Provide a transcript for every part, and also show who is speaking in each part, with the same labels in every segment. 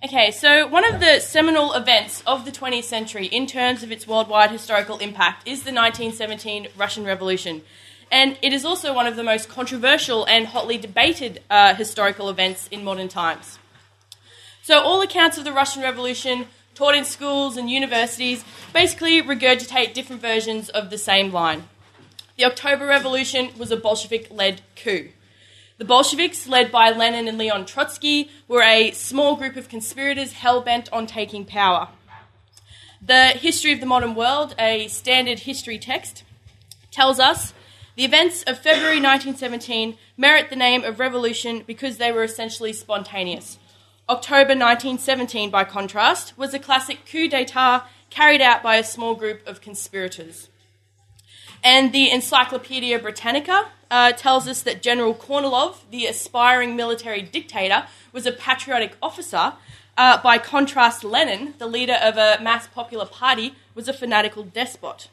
Speaker 1: Okay, so one of the seminal events of the 20th century in terms of its worldwide historical impact is the 1917 Russian Revolution. And it is also one of the most controversial and hotly debated historical events in modern times. So all accounts of the Russian Revolution taught in schools and universities basically regurgitate different versions of the same line. The October Revolution was a Bolshevik-led coup. The Bolsheviks, led by Lenin and Leon Trotsky, were a small group of conspirators hell-bent on taking power. The History of the Modern World, a standard history text, tells us the events of February 1917 merit the name of revolution because they were essentially spontaneous. October 1917, by contrast, was a classic coup d'etat carried out by a small group of conspirators. And the Encyclopaedia Britannica tells us that General Kornilov, the aspiring military dictator, was a patriotic officer. By contrast, Lenin, the leader of a mass popular party, was a fanatical despot.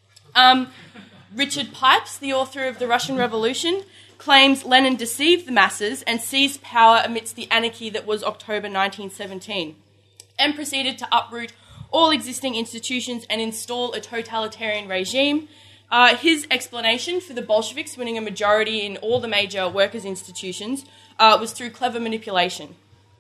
Speaker 1: Richard Pipes, the author of The Russian Revolution, claims Lenin deceived the masses and seized power amidst the anarchy that was October 1917, and proceeded to uproot all existing institutions and install a totalitarian regime. His explanation for the Bolsheviks winning a majority in all the major workers' institutions was through clever manipulation.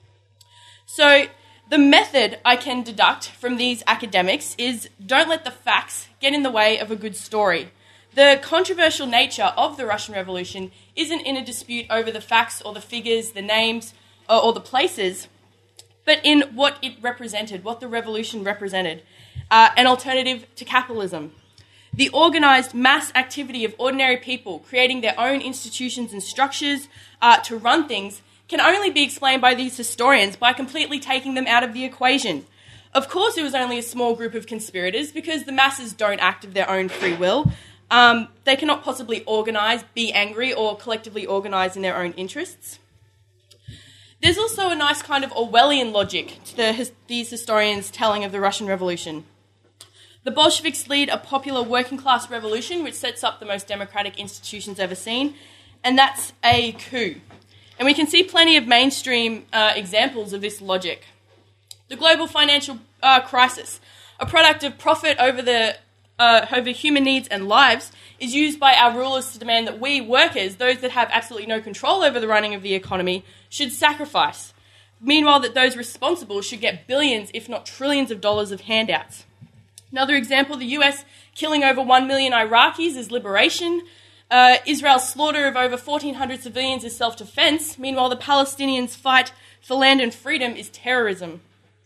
Speaker 1: So the method I can deduct from these academics is don't let the facts get in the way of a good story. The controversial nature of the Russian Revolution isn't in a dispute over the facts or the figures, the names, or the places, but in what it represented, what the revolution represented, an alternative to capitalism. The organised mass activity of ordinary people creating their own institutions and structures to run things can only be explained by these historians by completely taking them out of the equation. Of course, it was only a small group of conspirators because the masses don't act of their own free will. They cannot possibly organise, be angry, or collectively organise in their own interests. There's also a nice kind of Orwellian logic to these historians' telling of the Russian Revolution. The Bolsheviks lead a popular working-class revolution which sets up the most democratic institutions ever seen, and that's a coup. And we can see plenty of mainstream examples of this logic. The global financial crisis, a product of profit over human needs and lives, is used by our rulers to demand that we workers, those that have absolutely no control over the running of the economy, should sacrifice. Meanwhile, that those responsible should get billions, if not trillions of dollars of handouts. Another example, the US killing over 1 million Iraqis is liberation. Israel's slaughter of over 1,400 civilians is self-defense. Meanwhile, the Palestinians' fight for land and freedom is terrorism.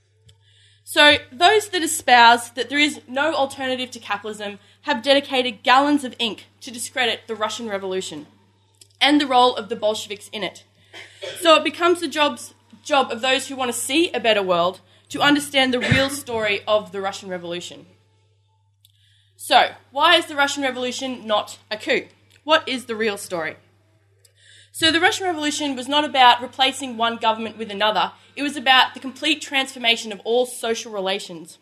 Speaker 1: So those that espouse that there is no alternative to capitalism have dedicated gallons of ink to discredit the Russian Revolution and the role of the Bolsheviks in it. So it becomes the job of those who want to see a better world to understand the real story of the Russian Revolution. So, why is the Russian Revolution not a coup? What is the real story? So the Russian Revolution was not about replacing one government with another. It was about the complete transformation of all social relations.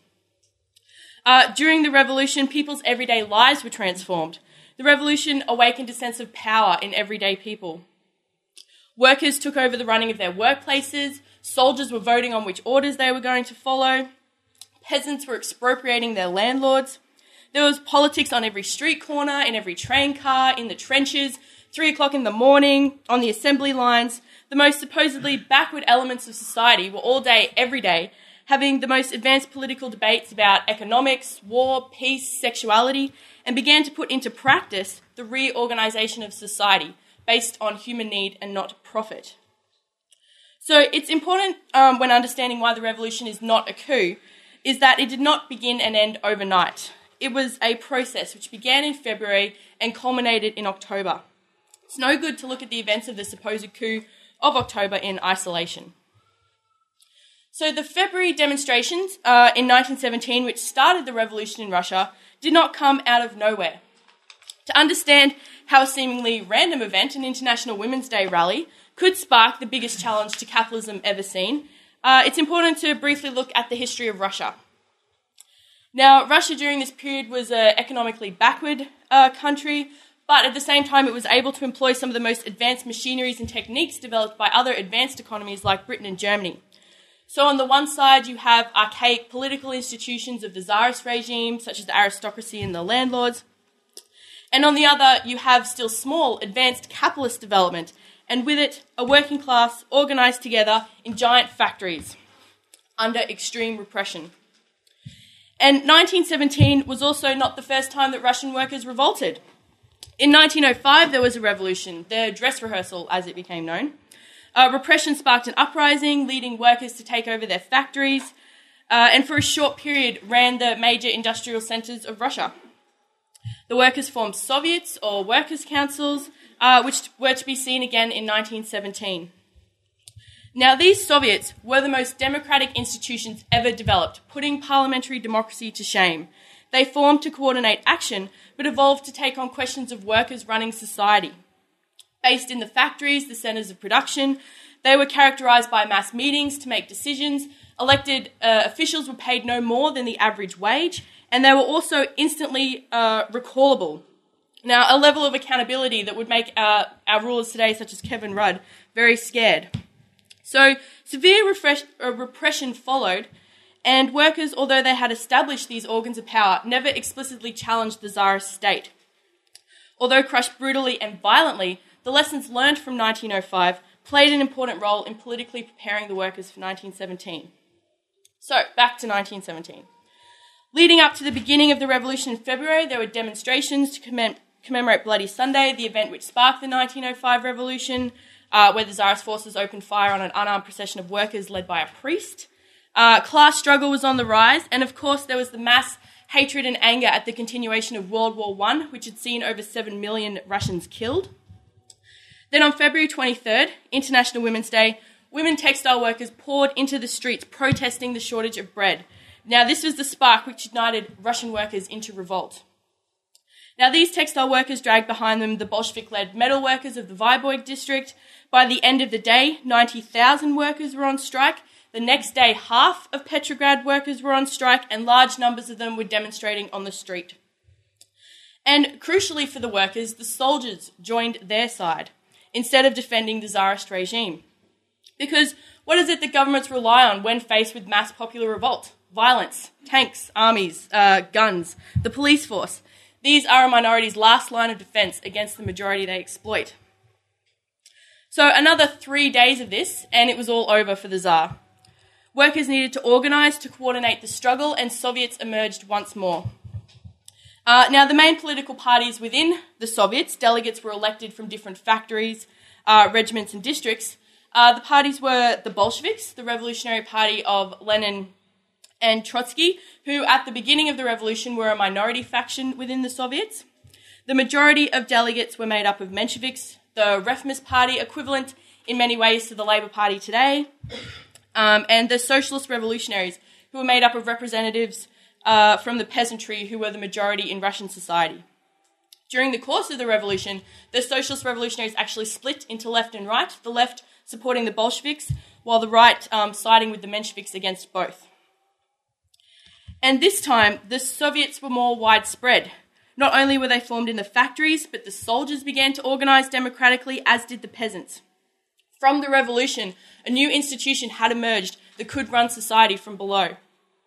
Speaker 1: During the revolution, people's everyday lives were transformed. The revolution awakened a sense of power in everyday people. Workers took over the running of their workplaces. Soldiers were voting on which orders they were going to follow. Peasants were expropriating their landlords. There was politics on every street corner, in every train car, in the trenches, 3 o'clock in the morning, on the assembly lines. The most supposedly backward elements of society were all day, every day, having the most advanced political debates about economics, war, peace, sexuality, and began to put into practice the reorganisation of society based on human need and not profit. So it's important when understanding why the revolution is not a coup, is that it did not begin and end overnight. It was a process which began in February and culminated in October. It's no good to look at the events of the supposed coup of October in isolation. So the February demonstrations in 1917, which started the revolution in Russia, did not come out of nowhere. To understand how a seemingly random event, an International Women's Day rally, could spark the biggest challenge to capitalism ever seen, it's important to briefly look at the history of Russia. Now, Russia during this period was an economically backward country, but at the same time it was able to employ some of the most advanced machineries and techniques developed by other advanced economies like Britain and Germany. So on the one side, you have archaic political institutions of the Tsarist regime, such as the aristocracy and the landlords. And on the other, you have still small, advanced capitalist development, and with it, a working class organised together in giant factories under extreme repression. And 1917 was also not the first time that Russian workers revolted. In 1905, there was a revolution, the dress rehearsal, as it became known. Repression sparked an uprising, leading workers to take over their factories, and for a short period ran the major industrial centres of Russia. The workers formed Soviets, or workers' councils, which were to be seen again in 1917. Now, these Soviets were the most democratic institutions ever developed, putting parliamentary democracy to shame. They formed to coordinate action, but evolved to take on questions of workers running society. Based in the factories, the centres of production, they were characterised by mass meetings to make decisions. Elected officials were paid no more than the average wage, and they were also instantly recallable. Now, a level of accountability that would make our rulers today, such as Kevin Rudd, very scared. So severe repression followed, and workers, although they had established these organs of power, never explicitly challenged the Tsarist state. Although crushed brutally and violently, the lessons learned from 1905 played an important role in politically preparing the workers for 1917. So, back to 1917. Leading up to the beginning of the revolution in February, there were demonstrations to commemorate Bloody Sunday, the event which sparked the 1905 revolution, where the Tsarist forces opened fire on an unarmed procession of workers led by a priest. Class struggle was on the rise, and of course there was the mass hatred and anger at the continuation of World War I, which had seen over 7 million Russians killed. Then on February 23rd, International Women's Day, women textile workers poured into the streets protesting the shortage of bread. Now, this was the spark which ignited Russian workers into revolt. Now, these textile workers dragged behind them the Bolshevik-led metal workers of the Vyborg district. By the end of the day, 90,000 workers were on strike. The next day, half of Petrograd workers were on strike, and large numbers of them were demonstrating on the street. And crucially for the workers, the soldiers joined their side, instead of defending the Tsarist regime. Because what is it that governments rely on when faced with mass popular revolt? Violence, tanks, armies, guns, the police force. These are a minority's last line of defence against the majority they exploit. So another 3 days of this, and it was all over for the Tsar. Workers needed to organise to coordinate the struggle, and Soviets emerged once more. Now, the main political parties within the Soviets, delegates were elected from different factories, regiments and districts. The parties were the Bolsheviks, the Revolutionary Party of Lenin and Trotsky, who at the beginning of the revolution were a minority faction within the Soviets. The majority of delegates were made up of Mensheviks, the Reformist Party, equivalent in many ways to the Labour Party today, and the Socialist Revolutionaries, who were made up of representatives from the peasantry who were the majority in Russian society. During the course of the revolution, the Socialist Revolutionaries actually split into left and right, the left supporting the Bolsheviks, while the right siding with the Mensheviks against both. And this time, the Soviets were more widespread. Not only were they formed in the factories, but the soldiers began to organise democratically, as did the peasants. From the revolution, a new institution had emerged that could run society from below.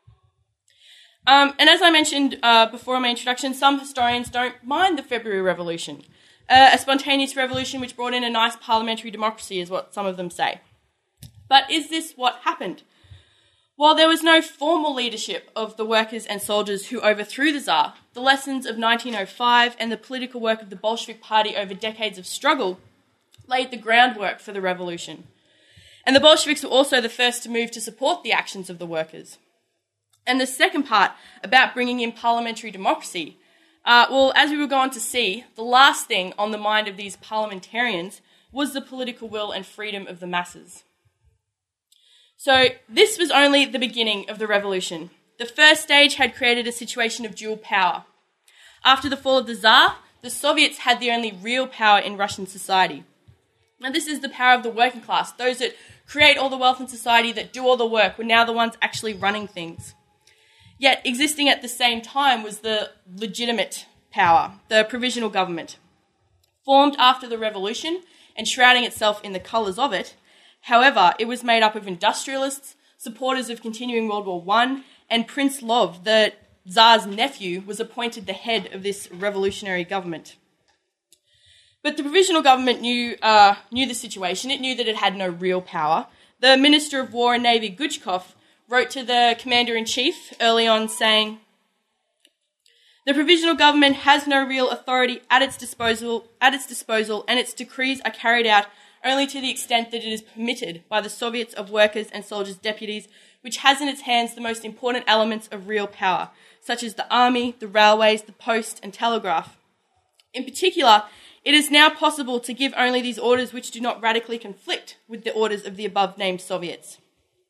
Speaker 1: And as I mentioned before in my introduction, some historians don't mind the February Revolution. A spontaneous revolution which brought in a nice parliamentary democracy is what some of them say. But is this what happened? While there was no formal leadership of the workers and soldiers who overthrew the Tsar, the lessons of 1905 and the political work of the Bolshevik Party over decades of struggle laid the groundwork for the revolution. And the Bolsheviks were also the first to move to support the actions of the workers. And the second part, about bringing in parliamentary democracy, well, as we will go on to see, the last thing on the mind of these parliamentarians was the political will and freedom of the masses. So this was only the beginning of the revolution. The first stage had created a situation of dual power. After the fall of the Tsar, the Soviets had the only real power in Russian society. Now this is the power of the working class. Those that create all the wealth in society, that do all the work, were now the ones actually running things. Yet existing at the same time was the legitimate power, the provisional government. Formed after the revolution and shrouding itself in the colours of it, however, it was made up of industrialists, supporters of continuing World War I, and Prince Lov, the Tsar's nephew, was appointed the head of this revolutionary government. But the provisional government knew the situation. It knew that it had no real power. The Minister of War and Navy, Guchkov, wrote to the Commander-in-Chief early on saying, "The provisional government has no real authority at its disposal, and its decrees are carried out only to the extent that it is permitted by the Soviets of Workers' and Soldiers' Deputies, which has in its hands the most important elements of real power, such as the army, the railways, the post and telegraph. In particular, it is now possible to give only these orders which do not radically conflict with the orders of the above-named Soviets."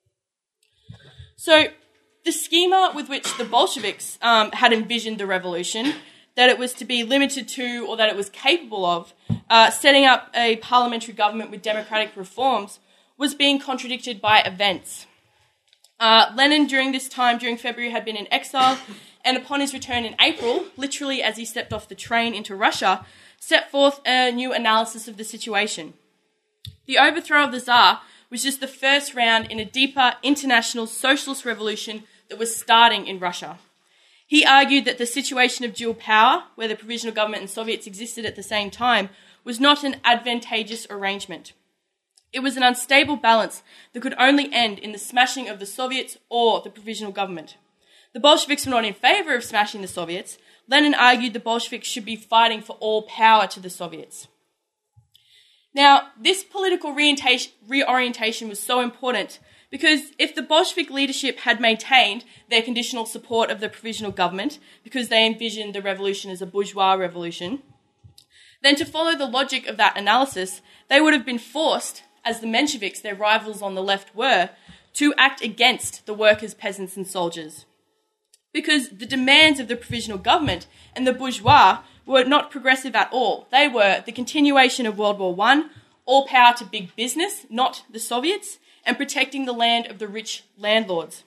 Speaker 1: So the schema with which the Bolsheviks had envisioned the revolution, that it was to be limited to, or that it was capable of, setting up a parliamentary government with democratic reforms, was being contradicted by events. Lenin, during this time, during February, had been in exile, and upon his return in April, literally as he stepped off the train into Russia, set forth a new analysis of the situation. The overthrow of the Tsar was just the first round in a deeper international socialist revolution that was starting in Russia. He argued that the situation of dual power, where the provisional government and Soviets existed at the same time, was not an advantageous arrangement. It was an unstable balance that could only end in the smashing of the Soviets or the provisional government. The Bolsheviks were not in favour of smashing the Soviets. Lenin argued the Bolsheviks should be fighting for all power to the Soviets. Now, this political reorientation was so important because if the Bolshevik leadership had maintained their conditional support of the provisional government because they envisioned the revolution as a bourgeois revolution, then to follow the logic of that analysis, they would have been forced, as the Mensheviks, their rivals on the left, were, to act against the workers, peasants and soldiers. Because the demands of the provisional government and the bourgeois were not progressive at all. They were the continuation of World War I, all power to big business, not the Soviets, and protecting the land of the rich landlords.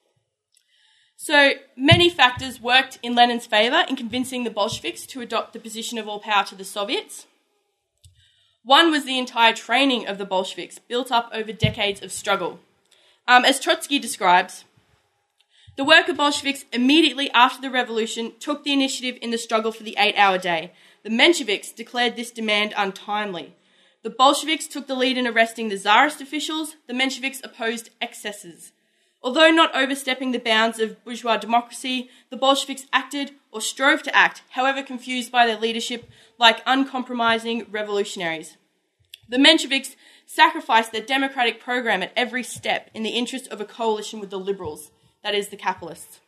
Speaker 1: So many factors worked in Lenin's favour in convincing the Bolsheviks to adopt the position of all power to the Soviets. One was the entire training of the Bolsheviks, built up over decades of struggle. As Trotsky describes, the worker Bolsheviks immediately after the revolution took the initiative in the struggle for the 8-hour day. The Mensheviks declared this demand untimely. The Bolsheviks took the lead in arresting the Tsarist officials. The Mensheviks opposed excesses. Although not overstepping the bounds of bourgeois democracy, the Bolsheviks acted or strove to act, however confused by their leadership, like uncompromising revolutionaries. The Mensheviks sacrificed their democratic program at every step in the interest of a coalition with the liberals, that is, the capitalists.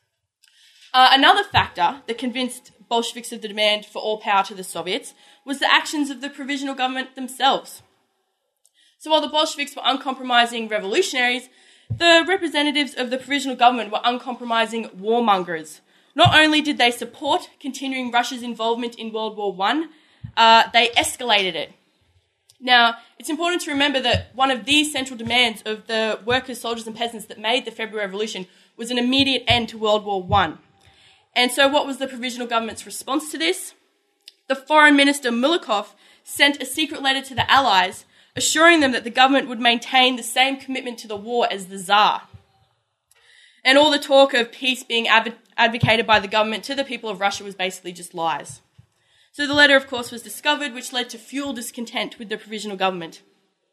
Speaker 1: Another factor that convinced Bolsheviks of the demand for all power to the Soviets was the actions of the provisional government themselves. So while the Bolsheviks were uncompromising revolutionaries, the representatives of the provisional government were uncompromising warmongers. Not only did they support continuing Russia's involvement in World War I, they escalated it. Now, it's important to remember that one of these central demands of the workers, soldiers and peasants that made the February Revolution was an immediate end to World War I. And so what was the provisional government's response to this? The Foreign Minister Mulikov sent a secret letter to the Allies assuring them that the government would maintain the same commitment to the war as the Tsar. And all the talk of peace being advocated by the government to the people of Russia was basically just lies. So the letter, of course, was discovered, which led to fuel discontent with the provisional government.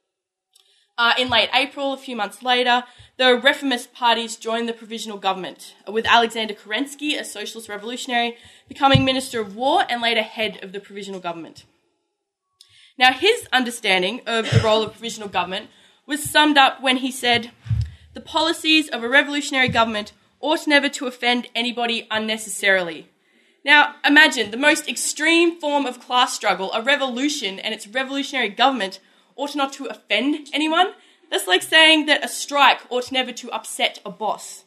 Speaker 1: In late April, a few months later, the reformist parties joined the provisional government, with Alexander Kerensky, a socialist revolutionary, becoming Minister of War and later head of the provisional government. Now, his understanding of the role of provisional government was summed up when he said, "The policies of a revolutionary government ought never to offend anybody unnecessarily." Now, imagine the most extreme form of class struggle, a revolution and its revolutionary government, ought not to offend anyone. That's like saying that a strike ought never to upset a boss.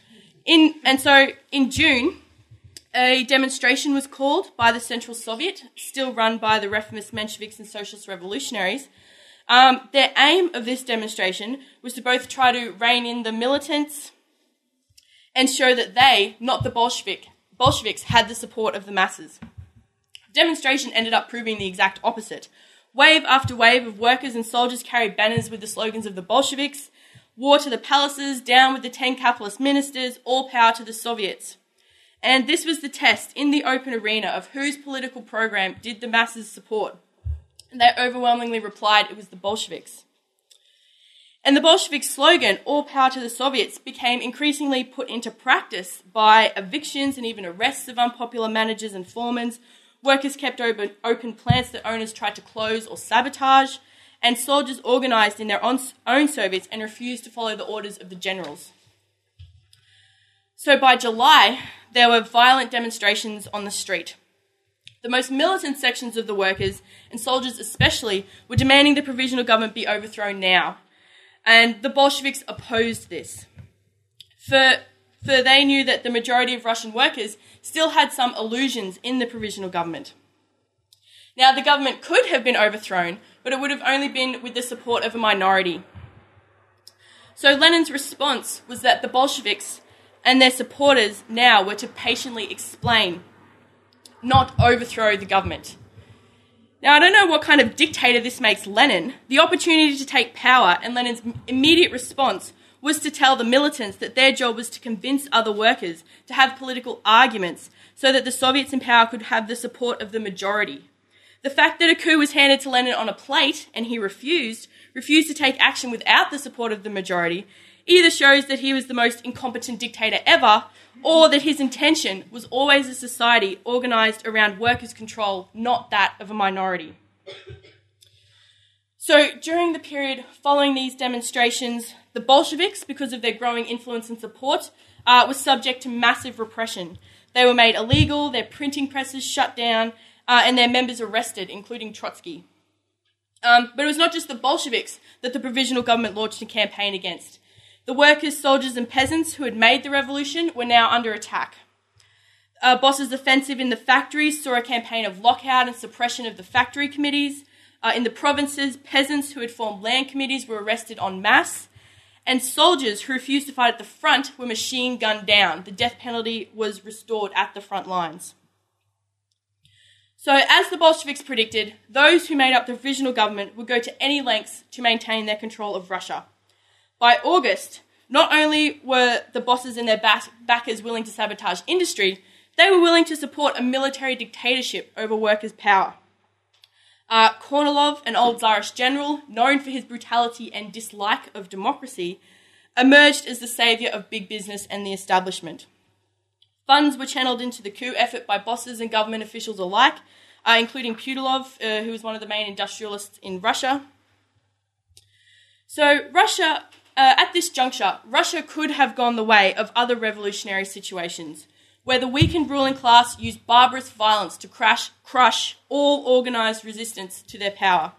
Speaker 1: So in June, a demonstration was called by the Central Soviet, still run by the reformist Mensheviks and socialist revolutionaries. Their aim of this demonstration was to both try to rein in the militants and show that they, not the Bolsheviks, had the support of the masses. The demonstration ended up proving the exact opposite. Wave after wave of workers and soldiers carried banners with the slogans of the Bolsheviks. War to the palaces, down with the 10 capitalist ministers, all power to the Soviets. And this was the test in the open arena of whose political program did the masses support. And they overwhelmingly replied it was the Bolsheviks. And the Bolshevik slogan, all power to the Soviets, became increasingly put into practice by evictions and even arrests of unpopular managers and foremen. Workers kept open plants that owners tried to close or sabotage, and soldiers organised in their own Soviets and refused to follow the orders of the generals. So by July, there were violent demonstrations on the street. The most militant sections of the workers, and soldiers especially, were demanding the provisional government be overthrown now. And the Bolsheviks opposed this. For they knew that the majority of Russian workers still had some illusions in the provisional government. Now, the government could have been overthrown, but it would have only been with the support of a minority. So Lenin's response was that the Bolsheviks and their supporters now were to patiently explain, not overthrow the government. Now, I don't know what kind of dictator this makes Lenin. The opportunity to take power and Lenin's immediate response was to tell the militants that their job was to convince other workers to have political arguments so that the Soviets in power could have the support of the majority. The fact that a coup was handed to Lenin on a plate and he refused to take action without the support of the majority, either shows that he was the most incompetent dictator ever, or that his intention was always a society organised around workers' control, not that of a minority. So during the period following these demonstrations, the Bolsheviks, because of their growing influence and support, were subject to massive repression. They were made illegal, their printing presses shut down, and their members arrested, including Trotsky. But it was not just the Bolsheviks that the provisional government launched a campaign against. The workers, soldiers and peasants who had made the revolution were now under attack. Boss's offensive in the factories saw a campaign of lockout and suppression of the factory committees. In the provinces, peasants who had formed land committees were arrested en masse, and soldiers who refused to fight at the front were machine gunned down. The death penalty was restored at the front lines. So, as the Bolsheviks predicted, those who made up the provisional government would go to any lengths to maintain their control of Russia. By August, not only were the bosses and their backers willing to sabotage industry, they were willing to support a military dictatorship over workers' power. Kornilov, an old Tsarist general, known for his brutality and dislike of democracy, emerged as the saviour of big business and the establishment. Funds were channeled into the coup effort by bosses and government officials alike, including Putilov, who was one of the main industrialists in Russia. So Russia, at this juncture, Russia could have gone the way of other revolutionary situations, where the weakened ruling class used barbarous violence to crush all organised resistance to their power.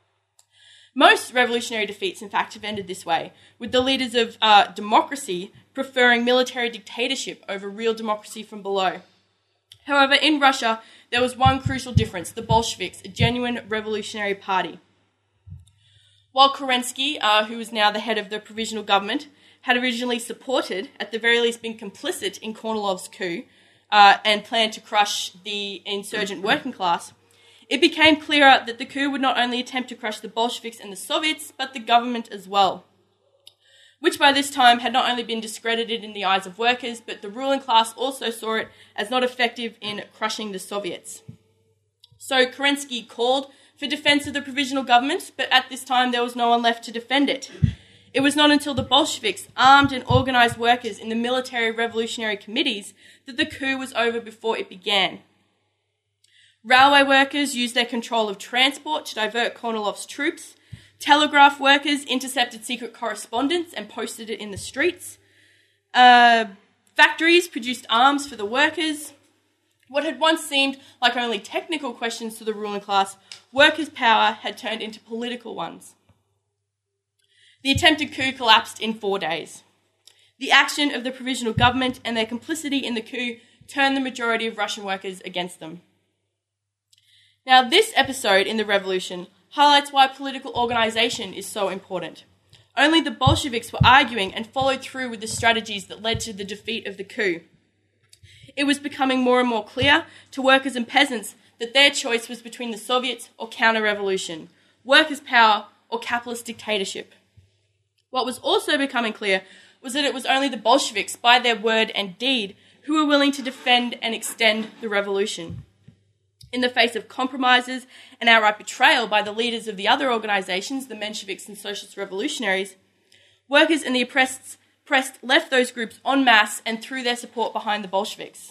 Speaker 1: Most revolutionary defeats, in fact, have ended this way, with the leaders of democracy preferring military dictatorship over real democracy from below. However, in Russia, there was one crucial difference: the Bolsheviks, a genuine revolutionary party. While Kerensky, who was now the head of the provisional government, had originally supported, at the very least been complicit in Kornilov's coup, and planned to crush the insurgent working class, it became clearer that the coup would not only attempt to crush the Bolsheviks and the Soviets, but the government as well, which by this time had not only been discredited in the eyes of workers, but the ruling class also saw it as not effective in crushing the Soviets. So Kerensky called for defence of the provisional government, but at this time there was no one left to defend it. It was not until the Bolsheviks armed and organised workers in the military revolutionary committees that the coup was over before it began. Railway workers used their control of transport to divert Kornilov's troops. Telegraph workers intercepted secret correspondence and posted it in the streets. Factories produced arms for the workers. What had once seemed like only technical questions to the ruling class, workers' power had turned into political ones. The attempted coup collapsed in 4 days. The action of the provisional government and their complicity in the coup turned the majority of Russian workers against them. Now, this episode in the revolution highlights why political organisation is so important. Only the Bolsheviks were arguing and followed through with the strategies that led to the defeat of the coup. It was becoming more and more clear to workers and peasants that their choice was between the Soviets or counter-revolution, workers' power or capitalist dictatorship. What was also becoming clear was that it was only the Bolsheviks, by their word and deed, who were willing to defend and extend the revolution. In the face of compromises and outright betrayal by the leaders of the other organisations, the Mensheviks and Socialist Revolutionaries, workers and the oppressed left those groups en masse and threw their support behind the Bolsheviks.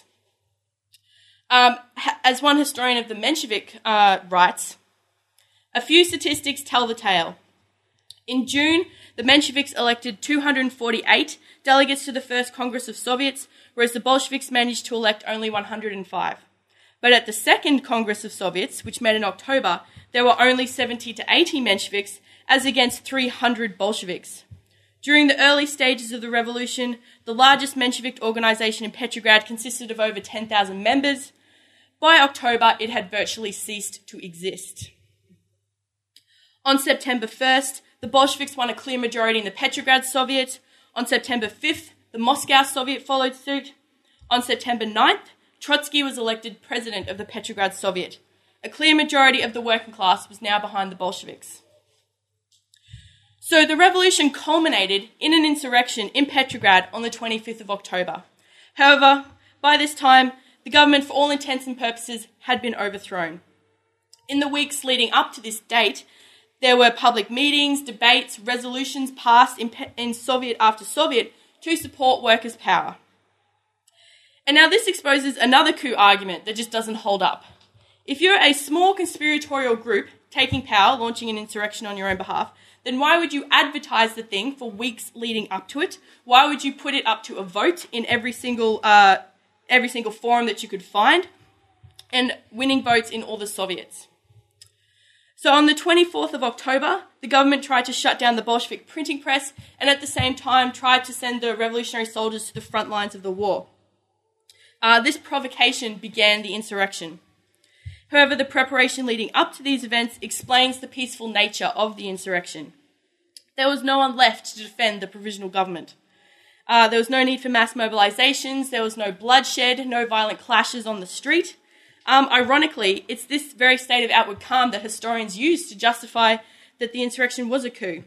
Speaker 1: As one historian of the Menshevik writes, a few statistics tell the tale. In June, the Mensheviks elected 248 delegates to the First Congress of Soviets, whereas the Bolsheviks managed to elect only 105. But at the Second Congress of Soviets, which met in October, there were only 70 to 80 Mensheviks, as against 300 Bolsheviks. During the early stages of the revolution, the largest Menshevik organisation in Petrograd consisted of over 10,000 members. By October, it had virtually ceased to exist. On September 1st, the Bolsheviks won a clear majority in the Petrograd Soviet. On September 5th, the Moscow Soviet followed suit. On September 9th, Trotsky was elected president of the Petrograd Soviet. A clear majority of the working class was now behind the Bolsheviks. So the revolution culminated in an insurrection in Petrograd on the 25th of October. However, by this time, the government, for all intents and purposes, had been overthrown. In the weeks leading up to this date, there were public meetings, debates, resolutions passed in Soviet after Soviet to support workers' power. And now this exposes another coup argument that just doesn't hold up. If you're a small conspiratorial group taking power, launching an insurrection on your own behalf, then why would you advertise the thing for weeks leading up to it? Why would you put it up to a vote in every single forum that you could find, and winning votes in all the Soviets? So on the 24th of October, the government tried to shut down the Bolshevik printing press and at the same time tried to send the revolutionary soldiers to the front lines of the war. This provocation began the insurrection. However, the preparation leading up to these events explains the peaceful nature of the insurrection. There was no one left to defend the provisional government. There was no need for mass mobilisations, there was no bloodshed, no violent clashes on the street. Ironically, it's this very state of outward calm that historians use to justify that the insurrection was a coup.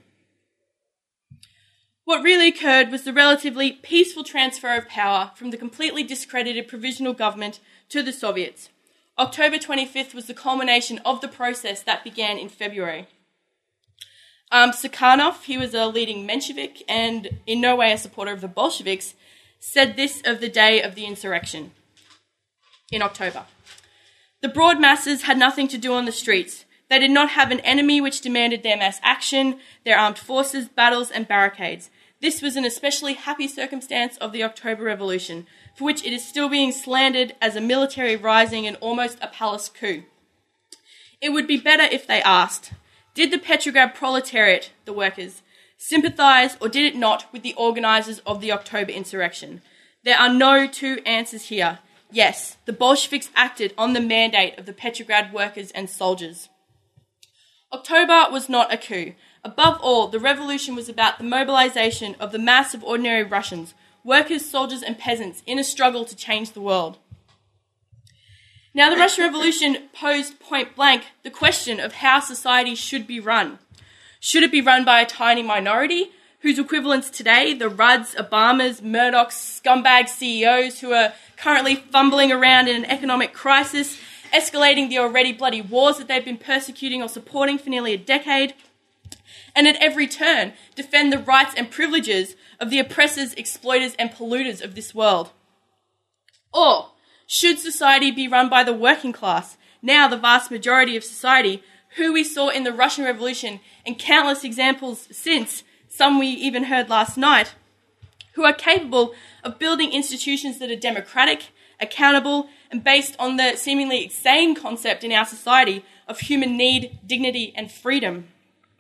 Speaker 1: What really occurred was the relatively peaceful transfer of power from the completely discredited provisional government to the Soviets. October 25th was the culmination of the process that began in February. Sukhanov, he was a leading Menshevik and in no way a supporter of the Bolsheviks, said this of the day of the insurrection in October. The broad masses had nothing to do on the streets. They did not have an enemy which demanded their mass action, their armed forces, battles and barricades. This was an especially happy circumstance of the October Revolution, for which it is still being slandered as a military rising and almost a palace coup. It would be better if they asked, did the Petrograd proletariat, the workers, sympathise or did it not with the organisers of the October insurrection? There are no two answers here. Yes, the Bolsheviks acted on the mandate of the Petrograd workers and soldiers. October was not a coup. Above all, the revolution was about the mobilisation of the mass of ordinary Russians, workers, soldiers and peasants in a struggle to change the world. Now, the Russian Revolution posed point blank the question of how society should be run. Should it be run by a tiny minority, whose equivalents today, the Rudds, Obamas, Murdochs, scumbag CEOs who are currently fumbling around in an economic crisis, escalating the already bloody wars that they've been persecuting or supporting for nearly a decade, and at every turn defend the rights and privileges of the oppressors, exploiters and polluters of this world? Or should society be run by the working class, now the vast majority of society, who we saw in the Russian Revolution and countless examples since, some we even heard last night, who are capable of building institutions that are democratic, accountable, and based on the seemingly insane concept in our society of human need, dignity, and freedom?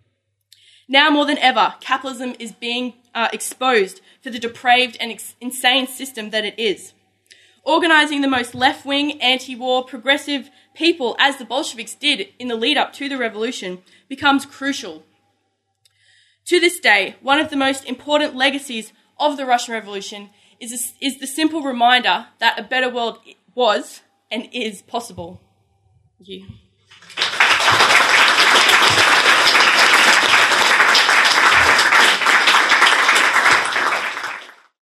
Speaker 1: Now more than ever, capitalism is being exposed for the depraved and insane system that it is. Organising the most left-wing, anti-war, progressive people, as the Bolsheviks did in the lead-up to the revolution, becomes crucial. To this day, one of the most important legacies of the Russian Revolution is the simple reminder that a better world was and is possible. Thank you.